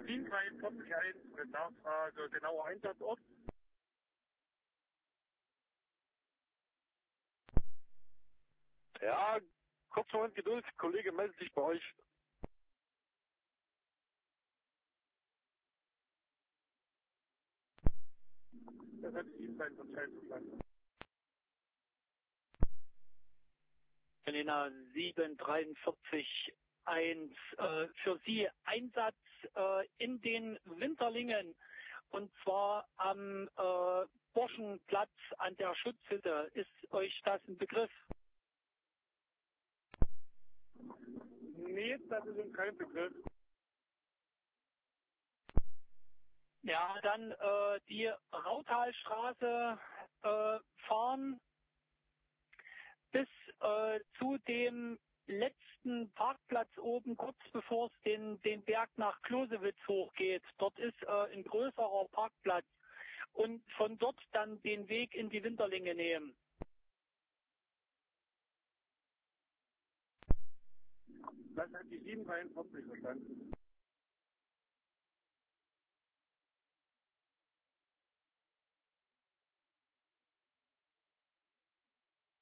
74341, Nachfrage, genauer Einsatzort. Ja, kurz Moment Geduld, Kollege meldet sich bei euch. Das hat die sein von Scheidungsland. Helena 7441, für Sie Einsatz in den Winterlingen, und zwar am Borschenplatz an der Schutzhütte. Ist euch das ein Begriff? Nee, das ist uns kein Begriff. Ja, dann die Rautalstraße fahren bis zu dem letzten Parkplatz oben, kurz bevor es den Berg nach Closewitz hochgeht. Dort ist ein größerer Parkplatz. Und von dort dann den Weg in die Winterlinge nehmen. Das hat die 743 verstanden.